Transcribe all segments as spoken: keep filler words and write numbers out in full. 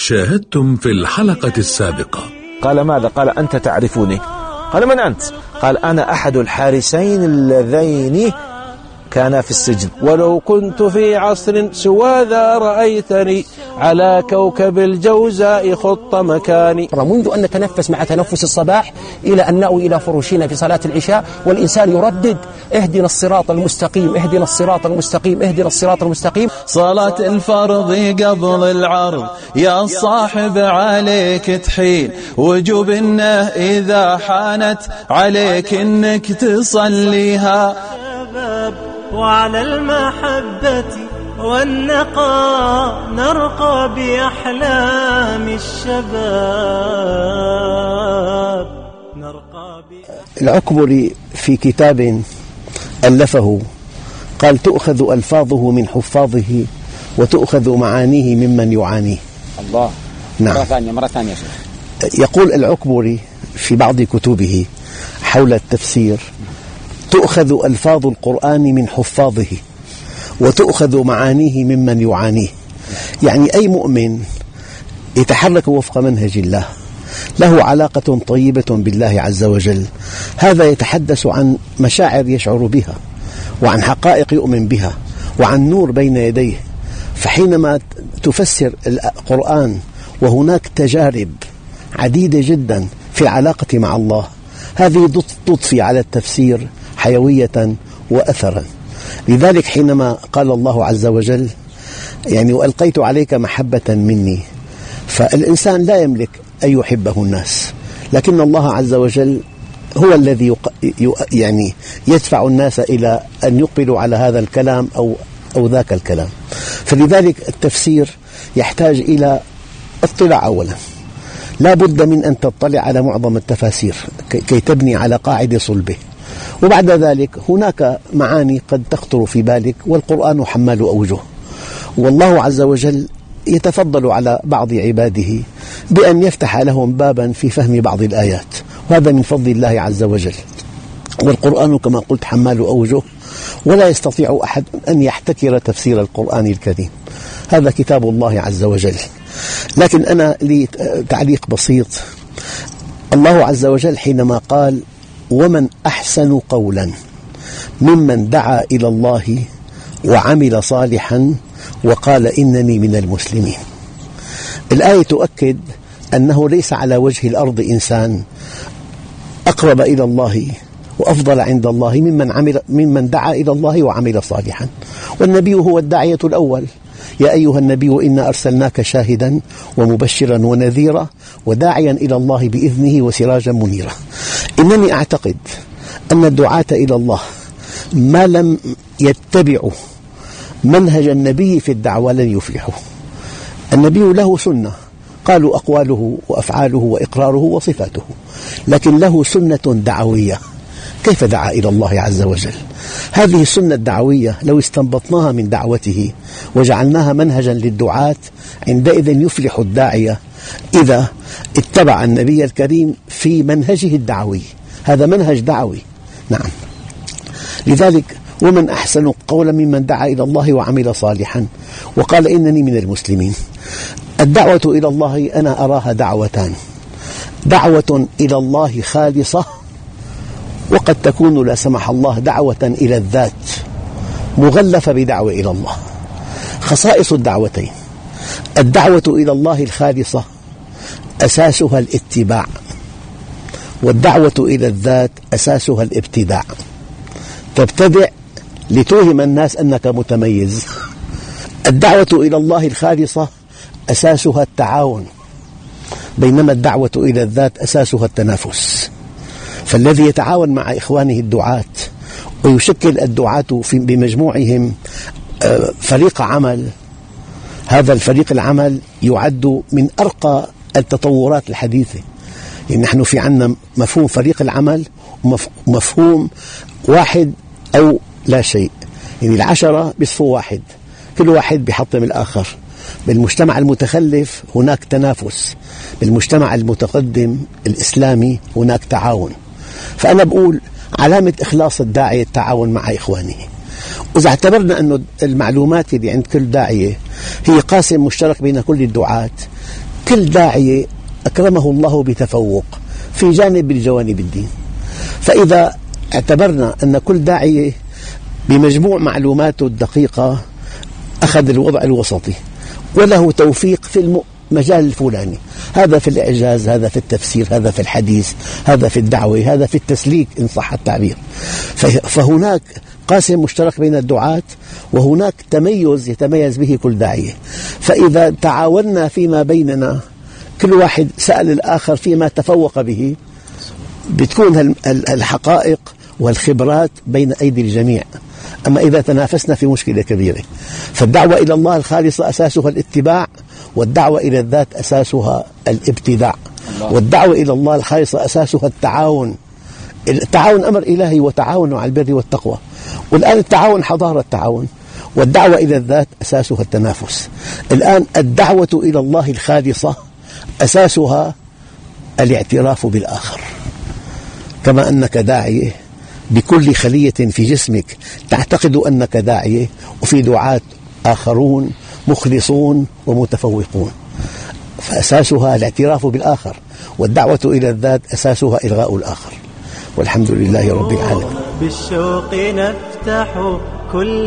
شاهدتم في الحلقة السابقة. قال ماذا؟ قال أنت تعرفني. قال من أنت؟ قال أنا أحد الحارسين اللذين كان في السجن، ولو كنت في عصر سوى ذا رأيتني على كوكب الجوزاء خط مكاني. منذ أن نتنفس مع تنفس الصباح إلى أن نأوي إلى فروشنا في صلاة العشاء والإنسان يردد اهدنا الصراط المستقيم اهدنا الصراط المستقيم اهدنا الصراط المستقيم. صلاة الفرض قبل العرض يا الصاحب عليك تحين، وجوبنا إذا حانت عليك إنك تصليها. وعلى المحبة والنقاء نرقى بأحلام الشباب نرقى ب... العكبري في كتاب ألفه قال تؤخذ ألفاظه من حفاظه وتؤخذ معانيه ممن يعانيه. الله. نعم. مرة ثانية مرة ثانية شيخ. يقول العكبري في بعض كتبه حول التفسير تؤخذ ألفاظ القرآن من حفاظه وتؤخذ معانيه ممن يعانيه. يعني أي مؤمن يتحرك وفق منهج الله له علاقة طيبة بالله عز وجل، هذا يتحدث عن مشاعر يشعر بها وعن حقائق يؤمن بها وعن نور بين يديه. فحينما تفسر القرآن وهناك تجارب عديدة جدا في العلاقة مع الله، هذه تضفي على التفسير حيوية وأثرا. لذلك حينما قال الله عز وجل يعني وألقيت عليك محبة مني، فالإنسان لا يملك أن يحبه الناس، لكن الله عز وجل هو الذي يعني يدفع الناس إلى أن يقبلوا على هذا الكلام أو أو ذاك الكلام. فلذلك التفسير يحتاج إلى اطلاع أولا، لا بد من أن تطلع على معظم التفاسير كي تبني على قاعدة صلبه، وبعد ذلك هناك معاني قد تخطر في بالك، والقرآن حمال أوجه، والله عز وجل يتفضل على بعض عباده بأن يفتح لهم بابا في فهم بعض الآيات، وهذا من فضل الله عز وجل. والقرآن كما قلت حمال أوجه، ولا يستطيع أحد أن يحتكر تفسير القرآن الكريم، هذا كتاب الله عز وجل. لكن أنا لي تعليق بسيط. الله عز وجل حينما قال ومن أحسن قولا ممن دعا إلى الله وعمل صالحا وقال إنني من المسلمين، الآية تؤكد أنه ليس على وجه الأرض إنسان أقرب إلى الله وأفضل عند الله ممن, عمل ممن دعا إلى الله وعمل صالحا، والنبي هو الداعية الأول. يا أيها النبي إنا أرسلناك شاهدا ومبشرا ونذيرا وداعيا إلى الله بإذنه وسراجا منيرا. إنني أعتقد أن الدعاة إلى الله ما لم يتبعوا منهج النبي في الدعوة لن يفلحوا. النبي له سنة، قالوا أقواله وأفعاله وإقراره وصفاته، لكن له سنة دعوية. كيف دعا إلى الله عز وجل؟ هذه السنة الدعوية لو استنبطناها من دعوته وجعلناها منهجا للدعاة، عندئذ يفلح الداعية إذا اتبع النبي الكريم في منهجه الدعوي، هذا منهج دعوي. نعم. لذلك ومن أحسن قولا ممن دعا إلى الله وعمل صالحا وقال إنني من المسلمين. الدعوة إلى الله أنا أراها دعوتان: دعوة إلى الله خالصة، وقد تكون لا سمح الله دعوة إلى الذات مغلفة بدعوة إلى الله. خصائص الدعوتين: الدعوة إلى الله الخالصة أساسها الاتباع، والدعوة إلى الذات أساسها الابتداع. تبتدع لتوهم الناس أنك متميز. الدعوة إلى الله الخالصة أساسها التعاون، بينما الدعوة إلى الذات أساسها التنافس. فالذي يتعاون مع إخوانه الدعاة ويشكل الدعاة بمجموعهم فريق عمل، هذا الفريق العمل يعد من أرقى التطورات الحديثة. يعني نحن في عنا مفهوم فريق العمل ومفهوم واحد أو لا شيء، يعني العشرة بصفوا واحد، كل واحد بيحطم الآخر. بالمجتمع المتخلف هناك تنافس، بالمجتمع المتقدم الإسلامي هناك تعاون. فأنا بقول علامة إخلاص الداعية التعاون مع إخوانه. وإذا اعتبرنا أن المعلومات اللي عند كل داعية هي قاسم مشترك بين كل الدعاة، كل داعية أكرمه الله بتفوق في جانب من جوانب الدين. فإذا اعتبرنا أن كل داعية بمجموع معلوماته الدقيقة أخذ الوضع الوسطي وله توفيق في المجال الفلاني، هذا في الإعجاز، هذا في التفسير، هذا في الحديث، هذا في الدعوة، هذا في التسليك إن صح التعبير، فهناك قاسم مشترك بين الدعاة وهناك تميز يتميز به كل داعية. فإذا تعاوننا فيما بيننا كل واحد سأل الآخر فيما تفوق به بتكون الحقائق والخبرات بين أيدي الجميع. أما إذا تنافسنا في مشكلة كبيرة، فالدعوة إلى الله الخالصة أساسها الاتباع، والدعوة إلى الذات أساسها الابتداع، والدعوة إلى الله الخالصة أساسها التعاون. التعاون أمر إلهي، وتعاونوا على البر والتقوى، والآن التعاون حضارة التعاون، والدعوة إلى الذات أساسها التنافس. الآن الدعوة إلى الله الخالصة أساسها الاعتراف بالآخر، كما أنك داعية بكل خلية في جسمك تعتقد أنك داعية، وفي دعاة آخرون مخلصون ومتفوقون، فأساسها الاعتراف بالآخر، والدعوة إلى الذات أساسها إلغاء الآخر. والحمد لله رب العالمين. بالشوق نفتح كل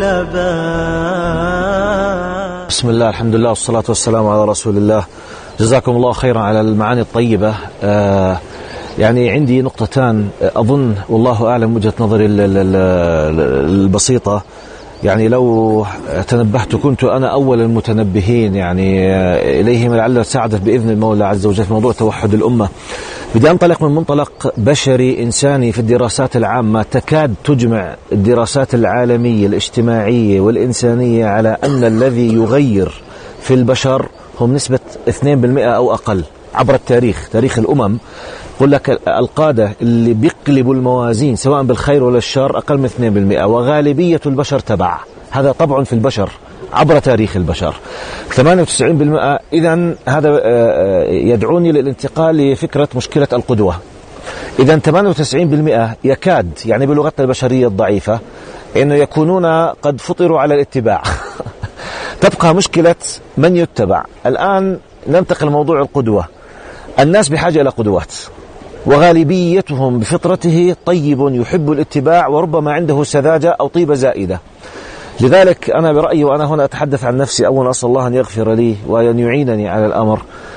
باب. بسم الله، الحمد لله، والصلاة والسلام على رسول الله. جزاكم الله خيرا على المعاني الطيبة. آه يعني عندي نقطتان أظن والله أعلم وجهة نظري البسيطة، يعني لو تنبهت كنت أنا أول المتنبهين يعني إليهم، لعل ساعدت بإذن المولى عز وجل في موضوع توحد الأمة. بدي أنطلق من منطلق بشري إنساني في الدراسات العامة. تكاد تجمع الدراسات العالمية الاجتماعية والإنسانية على أن الذي يغير في البشر هم نسبة اثنين بالمئة أو أقل عبر التاريخ، تاريخ الأمم. يقول لك القادة اللي بيقلبوا الموازين سواء بالخير ولا الشر أقل من اثنين بالمئة، وغالبية البشر تبع. هذا طبع في البشر عبر تاريخ البشر ثمانية وتسعين بالمئة. إذن هذا يدعوني للانتقال لفكرة مشكلة القدوة. إذن ثمانية وتسعين بالمئة يكاد يعني بلغتنا البشرية الضعيفة إنه يكونون قد فطروا على الاتباع. تبقى مشكلة من يتبع. الآن ننتقل لموضوع القدوة. الناس بحاجة إلى قدوات، وغالبيتهم بفطرته طيب يحب الاتباع، وربما عنده سذاجة أو طيبة زائدة. لذلك أنا برأيي، وأنا هنا أتحدث عن نفسي، أولا أسأل الله أن يغفر لي وأن يعينني على الأمر.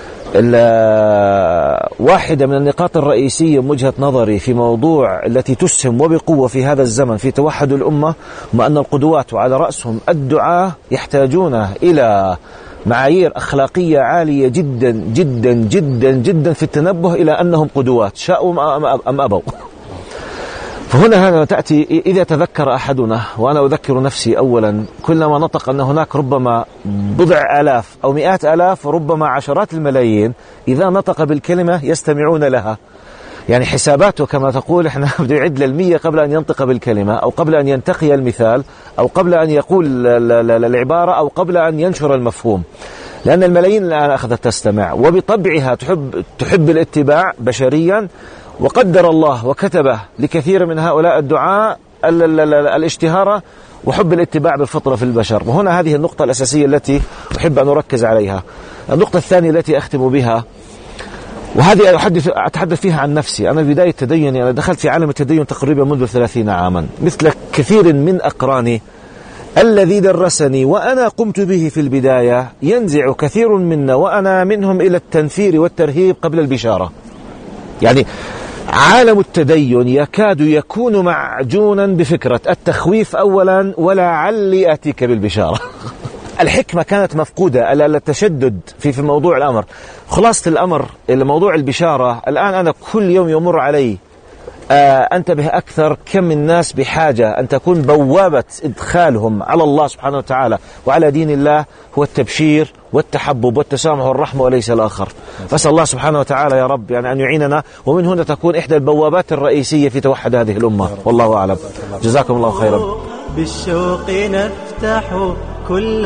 واحدة من النقاط الرئيسية من وجهة نظري في موضوع التي تسهم وبقوة في هذا الزمن في توحد الأمة، ما أن القدوات وعلى رأسهم الدعاة يحتاجون إلى معايير أخلاقية عالية جدا جدا جدا جدا في التنبه إلى أنهم قدوات شاءوا أم أبوا. فهنا هذا تأتي إذا تذكر أحدنا، وأنا أذكر نفسي أولا، كلما نطق أن هناك ربما بضع آلاف أو مئات آلاف وربما عشرات الملايين إذا نطق بالكلمة يستمعون لها. يعني حساباته كما تقول احنا بده يعد للمية قبل أن ينطق بالكلمة، أو قبل أن ينتقي المثال، أو قبل أن يقول العبارة، أو قبل أن ينشر المفهوم، لأن الملايين الآن أخذت تستمع، وبطبعها تحب تحب الاتباع بشريا. وقدر الله وكتبه لكثير من هؤلاء الدعاء الاشتهار وحب الاتباع بالفطرة في البشر. وهنا هذه النقطة الأساسية التي أحب أن أركز عليها. النقطة الثانية التي أختم بها، وهذه أحدث أتحدث فيها عن نفسي. أنا بداية تديني، أنا دخلت في عالم التدين تقريبا منذ ثلاثين عاما، مثل كثير من أقراني. الذي درسني وأنا قمت به في البداية ينزع كثير منا وأنا منهم إلى التنفير والترهيب قبل البشارة. يعني عالم التدين يكاد يكون معجونا بفكرة التخويف أولا، ولعلي أتيك بالبشارة. الحكمة كانت مفقودة، التشدد في في موضوع الأمر. خلاصة الأمر موضوع البشارة. الآن أنا كل يوم يمر علي آه أنتبه أكثر كم الناس بحاجة أن تكون بوابة إدخالهم على الله سبحانه وتعالى وعلى دين الله هو التبشير والتحبب والتسامح والرحمة وليس الآخر. فأسأل الله سبحانه وتعالى يا رب يعني أن يعيننا، ومن هنا تكون إحدى البوابات الرئيسية في توحد هذه الأمة. والله أعلم. جزاكم الله خيرا. بالشوق نفتح كل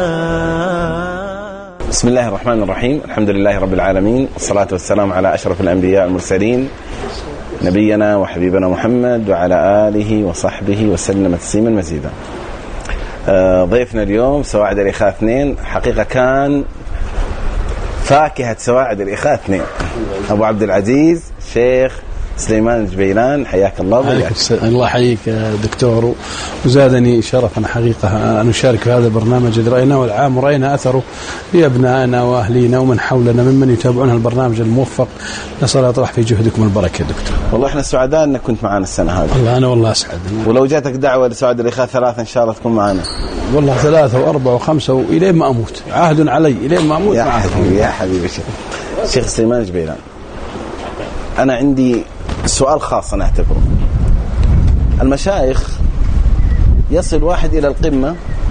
باب. بسم الله الرحمن الرحيم. الحمد لله رب العالمين، والصلاة والسلام على أشرف الأنبياء المرسلين، نبينا وحبيبنا محمد وعلى آله وصحبه وسلم تسليما مزيدا. ضيفنا اليوم سواعد الإخاء اثنين، حقيقة كان فاكهة سواعد الإخاء اثنين، أبو عبد العزيز شيخ سليمان الجبيلان، حياك الله وبياك. الله يحييك يا دكتور، وزادني شرفا حقيقة أن أشارك في هذا البرنامج الذي رأيناه والعام ورأينا أثره لأبنائنا وأهلينا ومن حولنا ممن يتابعون البرنامج الموفق. نسأل الله يطرح في جهدكم البركة يا دكتور. والله احنا سعداء أنك كنت معنا السنة هذه. والله أنا والله أسعد. ولو جاتك دعوة لسعد الإخاء ثلاثة إن شاء الله تكون معنا. والله ثلاثة وأربعة وخمسة وإلين ما أموت، عهد علي إلين ما أموت. يا حبيبي يا حبيبي شيخ سليمان الجبيلان، أنا عندي سؤال خاص أنا أعتبره. المشايخ يصل واحد إلى القمة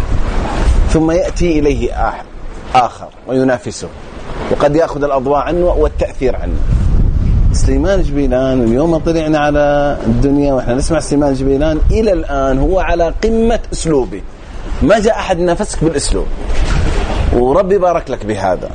ثم يأتي إليه آخر وينافسه وقد يأخذ الأضواء عنه والتأثير عنه. سليمان الجبيلان اليوم طلعنا على الدنيا وإحنا نسمع سليمان الجبيلان إلى الآن هو على قمة أسلوبه، ما جاء أحد نافسك بالأسلوب، وربي بارك لك بهذا.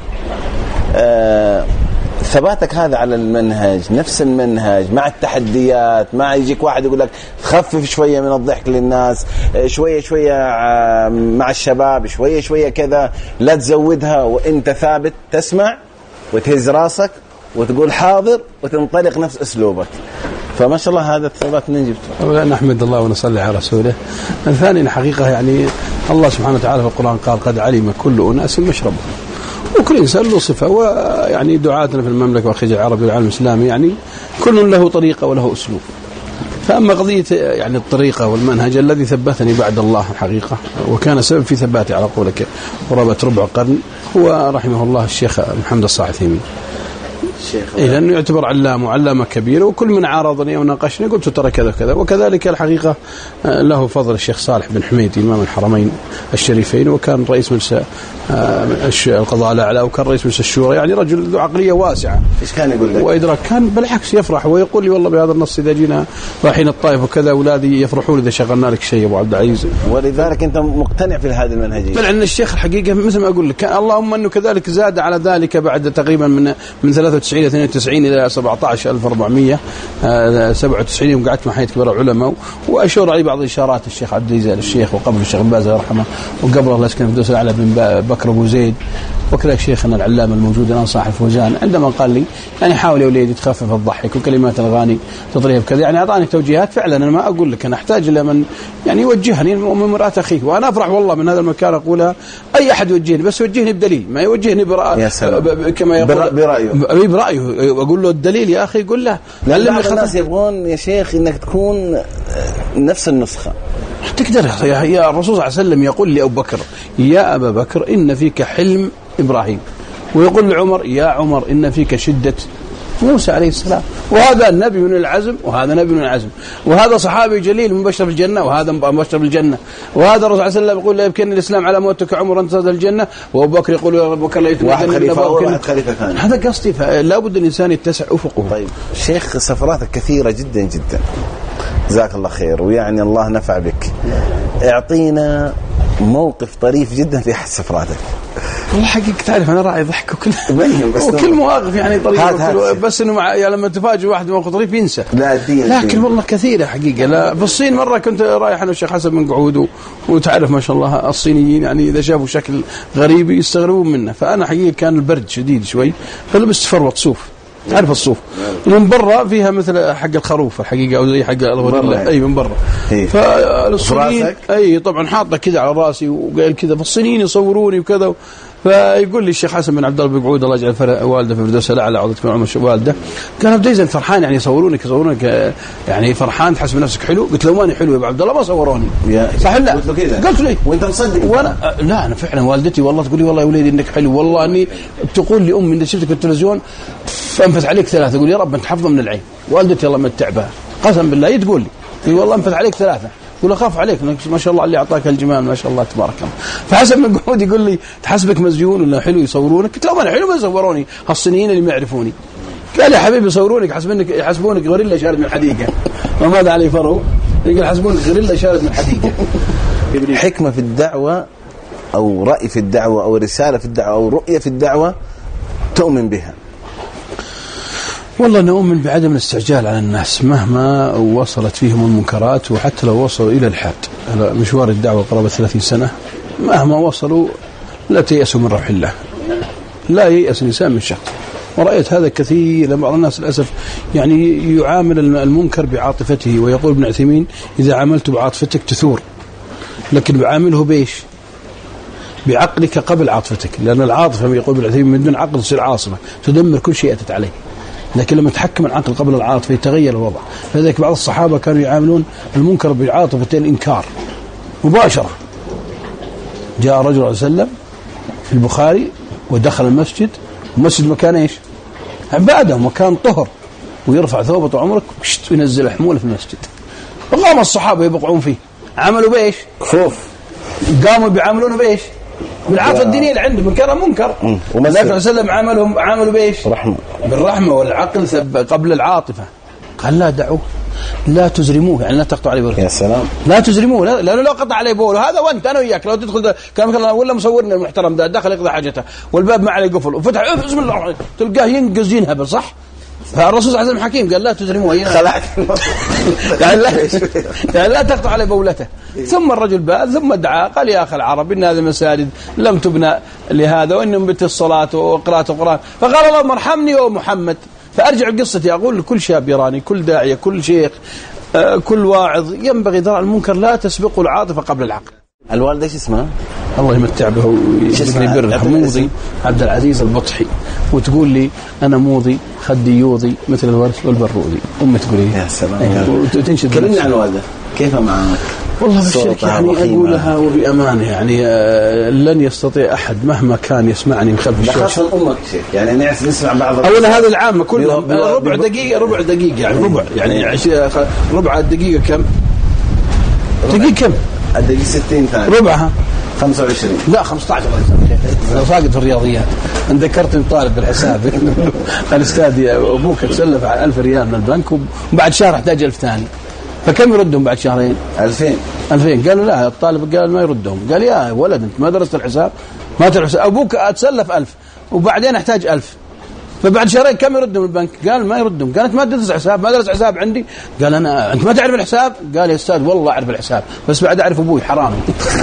آه ثباتك هذا على المنهج، نفس المنهج مع التحديات، مع يجيك واحد يقول لك خفف شوية من الضحك للناس، شوية شوية مع الشباب، شوية شوية كذا، لا تزودها، وانت ثابت تسمع وتهز راسك وتقول حاضر وتنطلق نفس أسلوبك. فما شاء الله هذا الثبات من جبته. أولا نحمد الله ونصلي على رسوله. الثاني حقيقة يعني الله سبحانه وتعالى في القرآن قال قد علم كل أناس مشربهم، وكل إنسان له صفة، ويعني دعاتنا في المملكة والخليج العربي والعالم الإسلامي يعني كل له طريقة وله أسلوب. فأما قضية يعني الطريقة والمنهج الذي ثبتني بعد الله حقيقة وكان سبب في ثباتي على قولك قرابة ربع قرن هو رحمه الله الشيخ محمد الصالح العثيمين. إيه لأنه يعتبر علامة وعلامة كبيرة، وكل من عارضني أو ناقشني قلت ترى كذا كذا. وكذلك الحقيقة له فضل الشيخ صالح بن حميد إمام الحرمين الشريفين، وكان رئيس مجلس القضاء الأعلى، وكان رئيس مجلس الشورى، يعني رجل ذو عقلية واسعة. إيش كان يقول لك؟ وإدراك، كان بالعكس يفرح ويقول لي والله بهذا النص إذا جينا رايحين الطائف وكذا أولادي يفرحون إذا شغلنا لك شيء أبو عبد العزيز. ولذلك أنت مقتنع في هذه المنهجية؟ بل أن الشيخ الحقيقة مثل ما أقول لك اللهم أنه كذلك زاد على ذلك بعد تقريبا من من ثلاثة وتسعين إلى اثنين وتسعين إلى سبعة عشر ألف وأربعمية سبعة وتسعين يوم قعدت مع حياة كبار العلماء، وأشور علي بعض إشارات الشيخ عبد العزيز الشيخ، وقبل الشيخ بن باز يرحمه، وقبل الله يسكنه في الدوس الأعلى بن بكر أبو زيد، وكذلك شيخنا العلامة الموجود الآن صاحب الفوزان عندما قال لي يعني حاول يا وليدي تخفف الضحك وكلمات الأغاني تطريها بكذا، يعني أعطاني توجيهات. فعلا أنا ما أقول لك أنا أحتاج إلى من يعني يوجهني من مرآة أخيه، وأنا أفرح والله من هذا المكان أقولها أي أحد يوجهني، بس يوجهني بدليل، ما يوجهني برأي كما يقول برأيه برأيه أقول له الدليل يا أخي يقول له. لأن الناس يبغون يا شيخ إنك تكون نفس النسخة. تقدر يا الرسول صلى الله عليه وسلم يقول لأبو بكر يا أبا بكر إن فيك حلم إبراهيم، ويقول لعمر يا عمر إن فيك شدة موسى عليه السلام. وهذا نبي من العزم وهذا نبي من العزم، وهذا صحابي جليل مبشر بالجنة وهذا مبشر بالجنة، وهذا الرسول صلى الله عليه وسلم يقول لا يبكيني الإسلام على موتك عمر أن تدخل الجنة، وأبو بكر يقول يا أبو بكر لا يتمكن واحد خليفة واحد خليفة ثاني. هذا قصدي، فلا بد الإنسان يتسع أفقه. طيب شيخ سفراتك كثيرة جدا جدا جزاك الله خير، ويعني الله نفع بك. اعطينا موقف طريف جدا في أحد سفراتك. والله حقيقة تعرف أنا راعي ضحك وكل وكل مواقف يعني طريقة، بس إنه مع يعني لما تفاجئ واحد موقف طريف ينسى. لا الدين لكن الدين. والله كثيرة حقيقة. لا في الصين مرة كنت رايح أنا والشيخ حسن من قعود، وتعرف ما شاء الله الصينيين يعني إذا شافوا شكل غريب يستغربون منه، فأنا حقيقة كان البرد شديد شوي فلبست فروة صوف، تعرف الصوف من برا فيها مثل حق الخروف الحقيقة أو زي حق الغوريلا، أي من برا. فالصينيين أي طبعا حاطة كذا على راسي وقال كذا، فالصينيين يصوروني وكذا. فيقول لي الشيخ حسن بن عبد الله بن قعود الله يجعل والده في الفردوس الأعلى عوضة كل عمر والده، كان عبد العزيز فرحان يعني يصورونك يصورونك يعني فرحان تحس بنفسك حلو. قلت له ماني حلو يا ابو عبد الله ما صوروني صح لا؟ قلت له كذا قلت لي وانت مصدق؟ وانا لا انا فعلا والدتي والله تقول لي والله يا وليدي انك حلو، والله اني تقول لي امي اني شفتك في التلفزيون فانفث عليك ثلاثه، تقول يا رب انت حفظه من العين. والدتي الله متع بها قسم بالله هي تقول لي تقول والله انفث عليك ثلاثه، يقول اخاف عليك ما شاء الله اللي اعطاك الجمال ما شاء الله تبارك الله. فحسن بن قعود يقول لي تحسبك مزيون ولا حلو يصورونك؟ قلت له انا حلو ما يصوروني هالصينيين اللي ما يعرفوني. قال يا حبيبي يصورونك حسبونك يحسبونك غوريلا شارد من الحديقه وماذا عليه فرو يقول حسبونك غوريلا شارد من الحديقه. حكمه في الدعوه او راي في الدعوه او رساله في الدعوه او رؤيه في الدعوه تؤمن بها؟ والله أنا أؤمن بعدم الاستعجال على الناس مهما وصلت فيهم المنكرات، وحتى لو وصلوا إلى الحاد. مشوار الدعوة قرابة ثلاثين سنة مهما وصلوا لا تيأسوا من روح الله، لا ييأس الإنسان من شخص. ورأيت هذا كثير لما بعض الناس للأسف يعني يعامل المنكر بعاطفته، ويقول ابن عثيمين إذا عاملت بعاطفتك تثور، لكن بعامله بإيش؟ بعقلك قبل عاطفتك، لأن العاطفة يقول ابن عثيمين من دون عقل تصير عاصفة تدمر كل شيء أتت عليه، لكن لما تحكم العقل قبل العاطفة يتغير الوضع. فذلك بعض الصحابة كانوا يعاملون المنكر بعاطفة الإنكار مباشرة. جاء رجل عليه وسلم في البخاري ودخل المسجد، المسجد مكان إيش؟ عبادة، مكان طهر، ويرفع ثوبه طول عمرك وينزل حموله في المسجد. وقام الصحابة يبقعون فيه، عملوا بإيش؟ خوف. قاموا بيعاملونه بإيش؟ بالعاطفة الدينية اللي عندهم، من كان منكر. النبي صلى الله عليه وسلم عملهم عملوا بإيش؟ رحمة. بالرحمة والعقل قبل العاطفة. قال لا دعوه، لا تزرموه، يعني لا تقطع عليه بوله. يا سلام. لا تزرموه، لأنه لو قطع عليه بوله هذا وأنت أنا وياك لو تدخل كان ولا مصورنا المحترم ده دخل يقضي حاجته والباب ما عليه قفل وفتح بسم الله تلقاه ينقز ينهبل، صح؟ فالرسول صلى الله عليه وسلم حكيم قال لا تزرموه، خلعت قال لا قال لا تقطع عليه بولته. ثم الرجل بقى ثم دعا قال يا أخي العرب إن هذه مساجد لم تبنى لهذا وإنهم بت الصلاة وقراءة القرآن، فقال اللهم ارحمني ومحمد. فأرجع قصتي أقول لكل شاب إيراني، كل داعية، كل شيخ، آه، كل واعظ ينبغي ذرع المنكر لا تسبقه العاطفة قبل العقل. الوالد ايش اسمها؟ الله يمتع به ويجزيني بره. موضي عبد العزيز البطحي. وتقول لي أنا موضي خدي يوضي مثل الورث والبرودي. أمي تقول لي يا سلام. وتنشد. كلمنا عن والدة كيف معك؟ والله بالشرك يعني أقولها وبأمانة يعني آه لن يستطيع أحد مهما كان يسمعني من خلف الشاشة. خاصة أمك شيخ يعني نعرف نسمع بعض. أولا هذا العامة كلهم ربع دقيقة ربع دقيقة يعني ربع يعني ربع الدقيقة كم؟ دقيقة كم؟ الدقيقة ستين ثانية. ربعها خمسة وعشرين. لا خمسة عشر. أنا ساقط في الرياضيات. أنا ذكرتني طالب بالحساب قال أستاذي أبوك تسلف على ألف ريال من البنك وبعد شهر احتاج ألف ثاني، فكم يردهم بعد شهرين؟ ألفين. ألفين. قالوا لا الطالب قال ما يردهم. قال يا ولد أنت ما درست الحساب؟ ما تعرف أبوك أتسلف ألف وبعدين احتاج ألف، فبعد شهرين كم يردهم البنك؟ قال ما يردهم. قالت ما تدرس حساب؟ ما درس حساب عندي. قال أنا أنت ما تعرف الحساب؟ قال يا أستاذ والله أعرف الحساب بس بعد أعرف أبوي حرامي.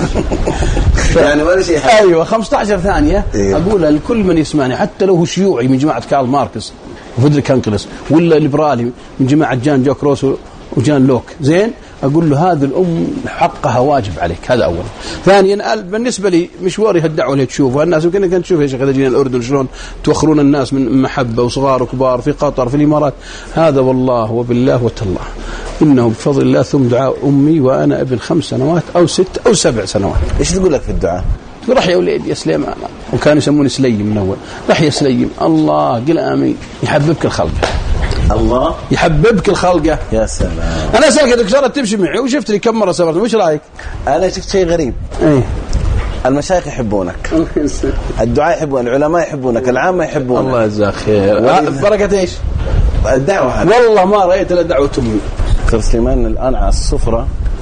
يعني ولا شيء. أيوة خمسة عشر ثانية. إيه؟ أقولها لكل من يسمعني حتى لو هو شيوعي من جماعة كارل ماركس وفيدريك هانكلس ولا ليبرالي من جماعة جان جوك روسو وجان لوك، زين أقول له هذه الأم حقها واجب عليك. هذا أولا. ثانيا بالنسبة لي مشواري هالدعوة اللي تشوفها الناس يمكن كانت تشوف يا شيخ إذا جينا الأردن شلون توخرون الناس من محبة وصغار وكبار في قطر في الإمارات. هذا والله وبالله وتالله إنه بفضل الله ثم دعاء أمي وأنا ابن خمس سنوات أو ست أو سبع سنوات. إيش تقول لك في الدعاء؟ راح يا وليدي يا سليمان، وكانوا يسموني سليم من أول. راح يا سليم الله قل آمين يحببك الخلق. الله يحببك الخلقة. يا سلام. أنا سألك دكتورة تمشي معي وشفت لي كم مرة سافرت، وش رأيك؟ أنا شفت شيء غريب. إيه؟ المشايخ يحبونك، الدعاء يحبون، العلماء يحبونك، العامة يحبونك. الله يجزاك خير. بركة إيش؟ الدعوة هذه. والله ما رأيت إلا دعوة أمي. دكتور سليمان الآن على السفرة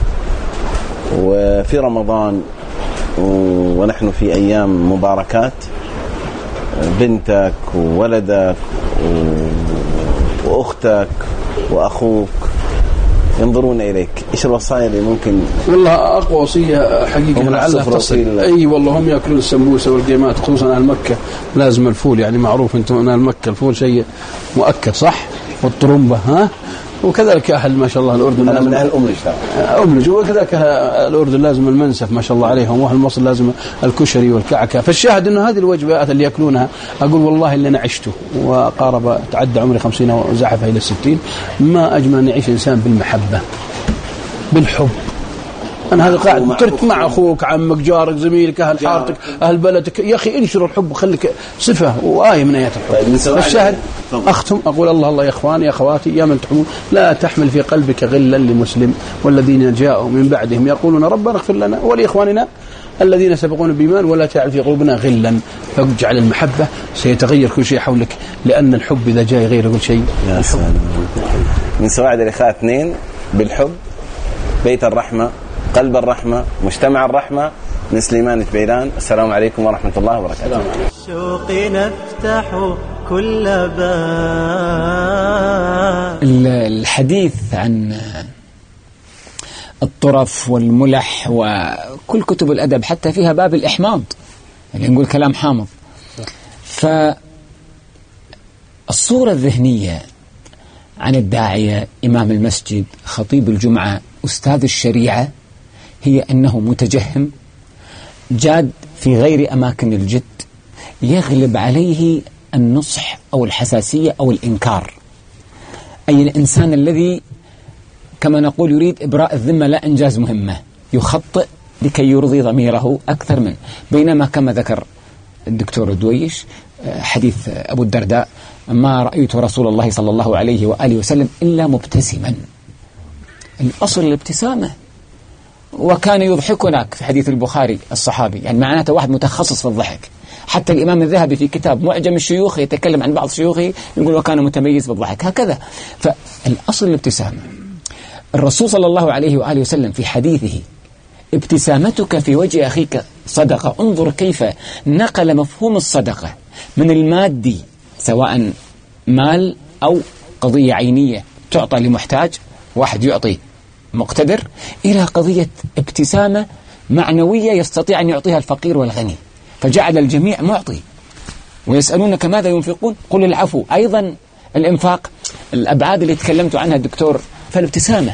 وفي رمضان ونحن في أيام مباركات، بنتك وولدك وأختك وأخوك ينظرون إليك، إيش الوصايا اللي ممكن؟ والله أقوى وصية حقيقة لعلها تصل. أي والله هم يأكلون السمبوسة والقيمات خصوصا أهل مكة لازم الفول، يعني معروف أنتم أهل مكة الفول شيء مؤكد صح، والطرمبة ها، وكذلك أهل ما شاء الله الأردن. أنا من أهل أملج. أملج وكذلك الأردن لازم المنسف ما شاء الله عليهم، وأهل مصر لازم الكشري والكعكة. فالشاهد إنه هذه الوجبات اللي يأكلونها أقول والله اللي أنا عشته وقارب تعدى عمري خمسين وزحفها إلى الستين، ما أجمل أن يعيش إنسان بالمحبة بالحب. أنا هذا قاعد ترك مع أخوك عمك جارك زميلك أهل حارتك أهل بلدك، يا أخي انشر الحب وخليك صفة وآية من آيات الحب. الشاهد أختم أقول الله الله يا إخواني يا أخواتي يا من تحمون لا تحمل في قلبك غلا لمسلم والذين جاءوا من بعدهم يقولون ربنا اغفر لنا ولإخواننا الذين سبقونا بالإيمان ولا تجعل في قلوبنا غلا. فاجعل المحبة سيتغير كل شيء حولك، لأن الحب إذا جاء يغير كل شيء. من سواعد الإخاء اثنين بالحب، بيت الرحمة، قلب الرحمة، مجتمع الرحمة، من سليمان الفيلان. السلام عليكم ورحمة الله وبركاته. الشوق نفتح كل باب. الحديث عن الطرف والملح وكل كتب الأدب حتى فيها باب الإحماض، يعني نقول كلام حامض. فالصورة الذهنية عن الداعية، إمام المسجد، خطيب الجمعة، أستاذ الشريعة، هي أنه متجهم، جاد في غير أماكن الجد، يغلب عليه النصح أو الحساسية أو الإنكار، أي الإنسان الذي كما نقول يريد إبراء الذمة لا إنجاز مهمة، يخطئ لكي يرضي ضميره أكثر منه. بينما كما ذكر الدكتور الدويش حديث أبو الدرداء: ما رأيت رسول الله صلى الله عليه وآله وسلم إلا مبتسما. الأصل الابتسامة، وكان يضحكنا في حديث البخاري الصحابي، يعني معناته واحد متخصص في الضحك. حتى الإمام الذهبي في كتاب معجم الشيوخ يتكلم عن بعض شيوخه يقول وكان متميز بالضحك، هكذا. فالأصل الابتسامة. الرسول صلى الله عليه وآله وسلم في حديثه: ابتسامتك في وجه أخيك صدقة. انظر كيف نقل مفهوم الصدقة من المادي، سواء مال أو قضية عينية تعطى لمحتاج، واحد يعطي مقتدر، إلى قضية ابتسامة معنوية يستطيع أن يعطيها الفقير والغني، فجعل الجميع معطي. ويسألونك ماذا ينفقون قل العفو. أيضا الإنفاق، الأبعاد اللي تكلمت عنها الدكتور، فالابتسامة،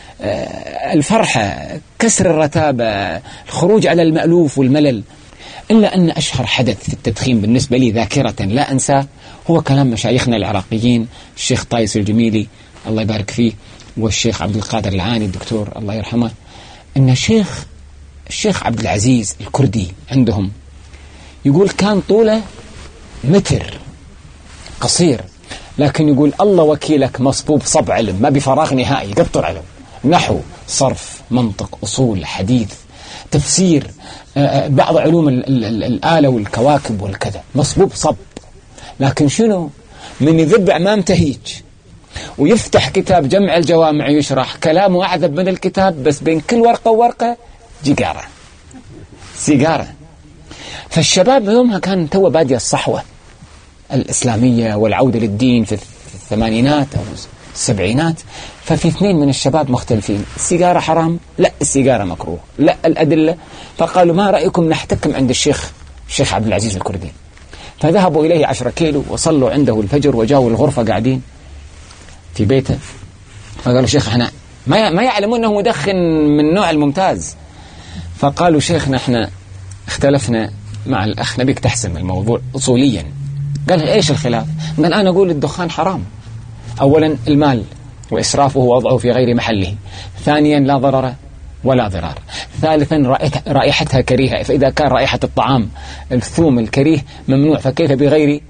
الفرحة، كسر الرتابة، الخروج على المألوف والملل. إلا أن أشهر حدث في التدخين بالنسبة لي ذاكرة لا أنساه هو كلام مشايخنا العراقيين، الشيخ طايس الجميلي الله يبارك فيه، والشيخ عبد القادر العاني الدكتور الله يرحمه، إن الشيخ الشيخ عبد العزيز الكردي عندهم يقول كان طوله متر، قصير، لكن يقول الله وكيلك مصبوب صب علم، ما بفراغ نهائي، قطر علم، نحو، صرف، منطق، أصول، حديث، تفسير، بعض علوم الآلة والكواكب والكذا، مصبوب صب. لكن شنو؟ من يذب أمام تهيج ويفتح كتاب جمع الجوامع يشرح كلامه أعذب من الكتاب، بس بين كل ورقة وورقة جيجارة سيجارة. فالشباب يومها كان تو بادية الصحوة الإسلامية والعودة للدين في الثمانينات أو السبعينات، ففي اثنين من الشباب مختلفين: السيجارة حرام، لا السيجارة مكروه، لا الأدلة. فقالوا ما رأيكم نحتكم عند الشيخ الشيخ عبد العزيز الكردي؟ فذهبوا إليه عشرة كيلو وصلوا عنده الفجر، وجاءوا الغرفة قاعدين في بيته، فقالوا شيخ احنا ما ما يعلمون أنه مدخن من نوع الممتاز. فقالوا شيخنا احنا اختلفنا مع الأخ، نبيك تحسم الموضوع أصوليا. قال ايش الخلاف؟ قال انا اقول الدخان حرام، اولا المال واسرافه ووضعه في غير محله، ثانيا لا ضرر ولا ضرار، ثالثا رائحتها كريهه، فاذا كان رائحه الطعام الثوم الكريه ممنوع، فكيف بغير،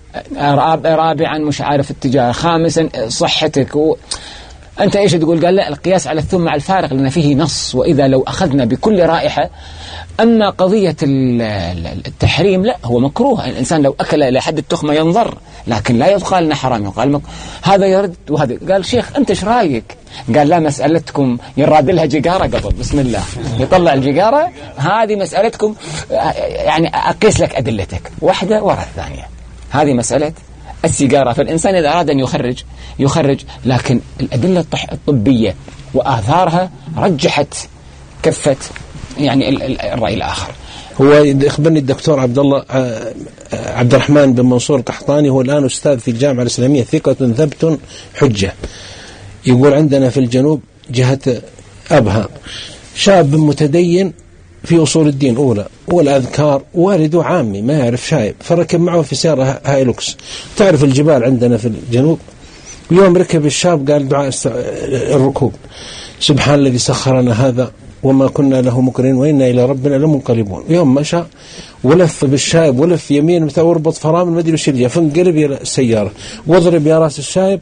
رابعا مش عارف التجاره، خامسا صحتك و... أنت إيش تقول؟ قال لا القياس على الثوم مع الفارق، لأن فيه نص، وإذا لو أخذنا بكل رائحة. أما قضية التحريم لا، هو مكروه، الإنسان لو أكل إلى حد التخمة ينظر، لكن لا يقال إنه حرام، يقال مك... هذا يرد وهذا. قال شيخ أنت إيش رأيك؟ قال لا مسألتكم يراد لها جيجارة قبل، بسم الله يطلع الجيجارة، هذه مسألتكم، يعني أقيس لك أدلتك واحدة وراء الثانية، هذه مسألة السيجارة. فالإنسان إذا أراد أن يخرج يخرج، لكن الأدلة الطبية وآثارها رجحت كفة يعني الرأي الآخر. هو يخبرني الدكتور عبد الله عبد الرحمن بن منصور القحطاني، هو الآن أستاذ في الجامعة الإسلامية، ثقة ثبت حجة. يقول عندنا في الجنوب جهة أبها شاب متدين في أصول الدين أولى والأذكار، والده عامي ما يعرف شايب، فركب معه في سيارة هايلوكس. تعرف الجبال عندنا في الجنوب، اليوم ركب الشاب قال دعاء الركوب: سبحان الذي سخرنا هذا وما كنا له مقرنين وإنا إلى ربنا لمنقلبون. يوم مشى ولف بالشايب ولف يمين وربط فرامل ما ادري وش يرجع، فانقلب يا السيارة واضرب يا راس الشايب،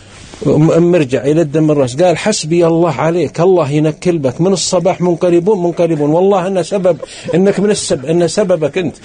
مرجع إلى الدم الرأس. قال حسبي الله عليك، الله ينكل بك، من الصباح منقلبون منقلبون، والله أن سبب إنك من السبب، إن سببك أنت.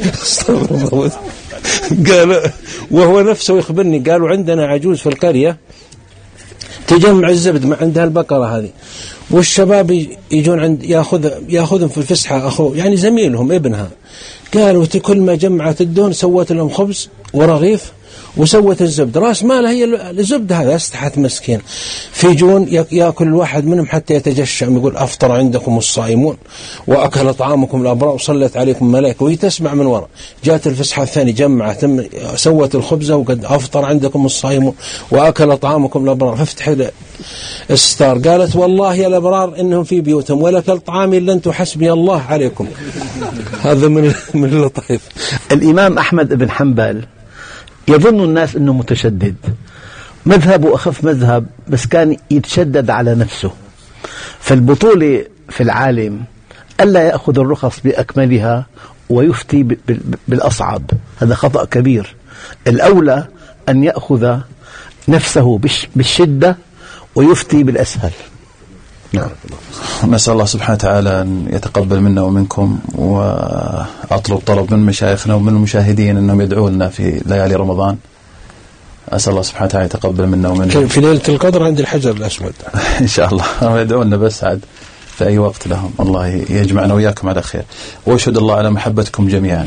قال وهو نفسه يخبرني، قالوا عندنا عجوز في القرية تجمع الزبد مع عندها البقرة هذه، والشباب يجون عند ياخذ ياخذهم في الفسحة أخوه يعني زميلهم ابنها. قالوا كل ما جمعت الدهن سوت لهم خبز ورغيف وسوت الزبدة، راس مالها هي الزبدة. هذا استحت مسكين. في جون يأكل الواحد منهم حتى يتجشم، يقول أفطر عندكم الصائمون وأكل طعامكم الأبرار وصلت عليكم ملائكة، وهي تسمع من وراء. جاءت الفسحة الثانية جمعت سوت الخبزة وقد أفطر عندكم الصائمون وأكل طعامكم الأبرار. فافتح الستار قالت والله يا الأبرار إنهم في بيوتهم ولكل طعامي إلا أنتم حسبي الله عليكم. هذا من من اللطيف. الإمام أحمد بن حنبل يظن الناس أنه متشدد، مذهبه أخف مذهب، بس كان يتشدد على نفسه. فالبطولة في العالم ألا يأخذ الرخص بأكملها ويفتي بالأصعب، هذا خطأ كبير. الأولى أن يأخذ نفسه بالشدة ويفتي بالأسهل. نعم. نسأل الله سبحانه وتعالى أن يتقبل منا ومنكم، وأطلب طلب من مشايخنا ومن المشاهدين أنهم يدعوا لنا في ليالي رمضان. أسأل الله سبحانه وتعالى يتقبل منا ومنكم في ليلة القدر عند الحجر الأسود إن شاء الله. يدعوا لنا بس عاد في أي وقت لهم. الله يجمعنا وياكم على خير، وأشهد الله على محبتكم جميعا.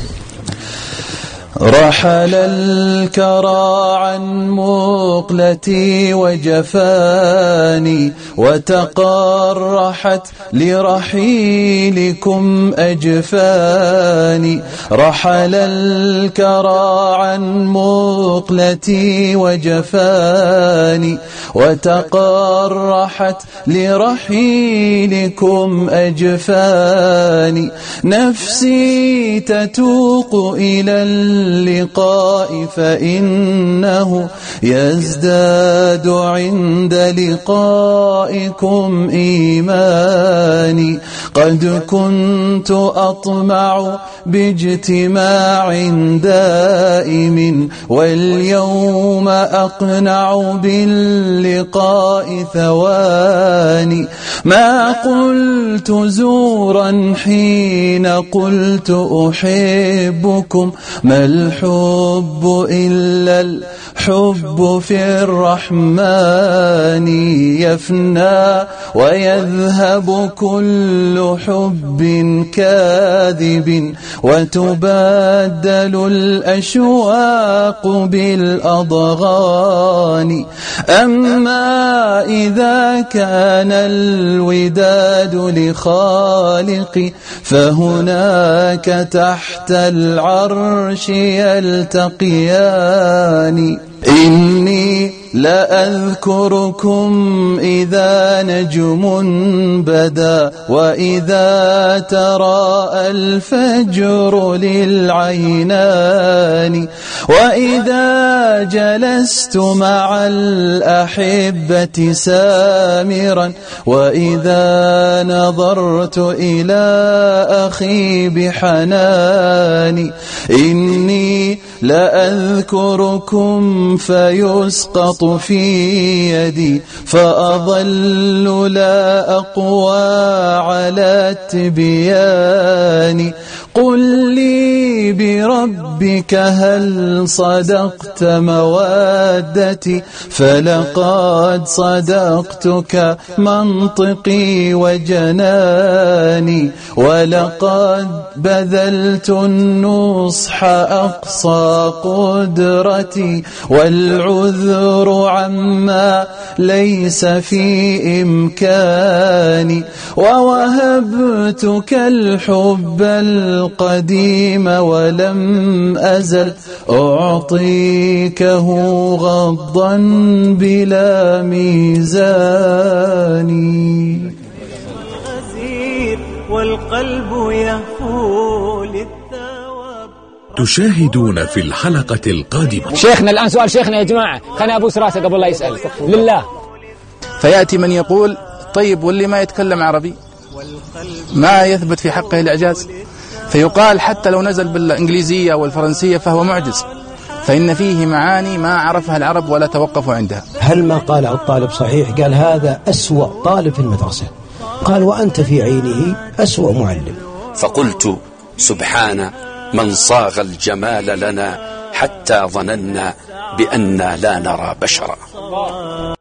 رحل الكرى عن مقلتي وجفاني، وتقرحت لرحيلكم أجفاني. رحل الكرى عن مقلتي وجفاني، وتقرحت لرحيلكم أجفاني. نفسي تتوق إلى اللقاء فإنه يزداد عند لقائكم إيماني. قد كنت أطمع باجتماع دائم، واليوم أقنع باللقاء ثواني. ما قلت زورا حين قلت أحبكم، ما الحب إلا الحب في الرحمن. يفنى ويذهب كل حب كاذب، وتبدل الأشواق بالأضغان. أما إذا كان الوداد لخالقي، فهناك تحت العرش يلتقيان. إني لأذكركم إذا نجم بدا، وإذا تراءى الفجر للعينان. وإذا جلست مع الأحبة سامرا، وإذا نظرت إلى أخي بحنان. إني لأذكركم فيسقط في يدي، فأظل لا أقوى على التبيان. قل لي بربك هل صدقت مودتي، فلقد صدقتك منطقي وجناني. ولقد بذلت النصح أقصى قدرتي، والعذر عما ليس في إمكاني. ووهبتك الحب القديم، ولم أزل أعطيكه غضا بلا ميزان. والقلب يهفو للثواب. تشاهدون في الحلقة القادمة. شيخنا الآن سؤال شيخنا يا جماعة، خلينا أبوس راسه قبل لا يسأل لله. فيأتي من يقول طيب واللي ما يتكلم عربي ما يثبت في حقه الإعجاز، فيقال حتى لو نزل بالإنجليزية والفرنسية فهو معجز، فإن فيه معاني ما عرفها العرب ولا توقفوا عندها. هل ما قاله الطالب صحيح؟ قال هذا أسوأ طالب في المدرسة. قال وأنت في عينه أسوأ معلم. فقلت سبحان من صاغ الجمال لنا، حتى ظننا بأننا لا نرى بشرا.